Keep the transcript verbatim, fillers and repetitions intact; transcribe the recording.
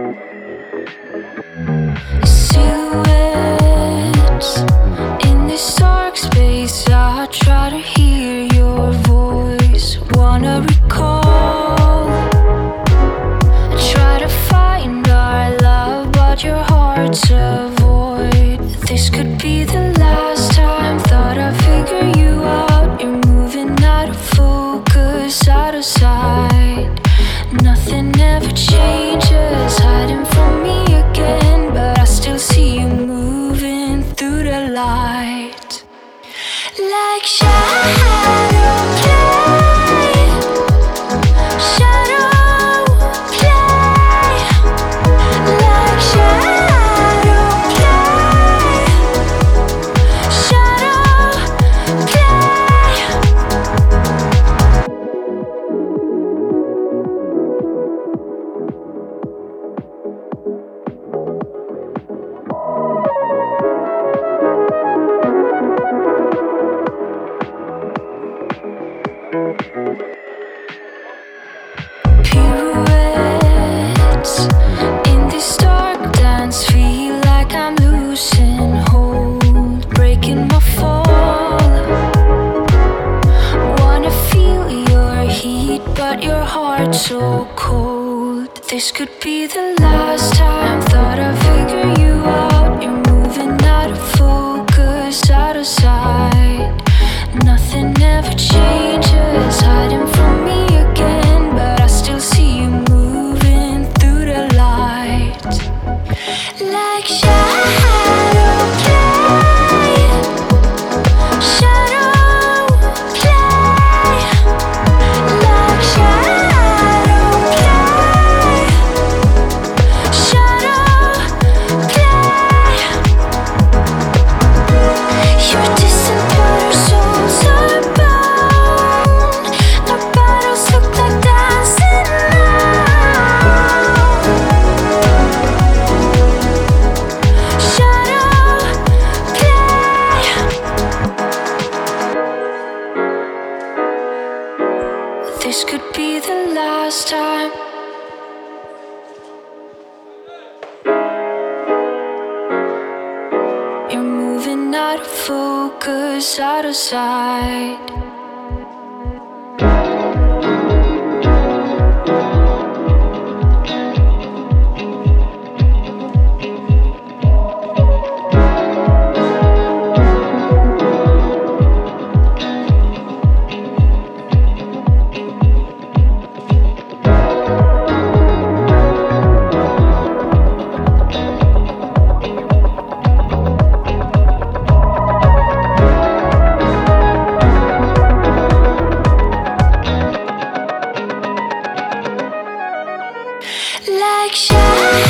Silhouettes in this dark space. I try to hear your voice, wanna recall. I try to find our love, but your heart's a void. This could be the last time. Thought I'd figure you out. You're moving out of focus, out of sight. Nothing ever changes, hiding from me again, but I still see you moving through the light. Like shadow play, shadow play, like shadow play, shadow play. Pirouettes in this dark dance, feel like I'm losing hold, breaking my fall. Wanna feel your heat, but your heart's so cold. This could be the last time. Thought I'd figure you out. You're moving out of focus, out of sight. Nothing ever changes, hiding from me again, but I still see you moving through the light. Like shadow play, shadow play, like shadow play, shadow play. You're distant but our souls are bound. Our battles look like dancing now. Shadow play. This could be the last time. You're moving out of focus, out of sight. Like shadow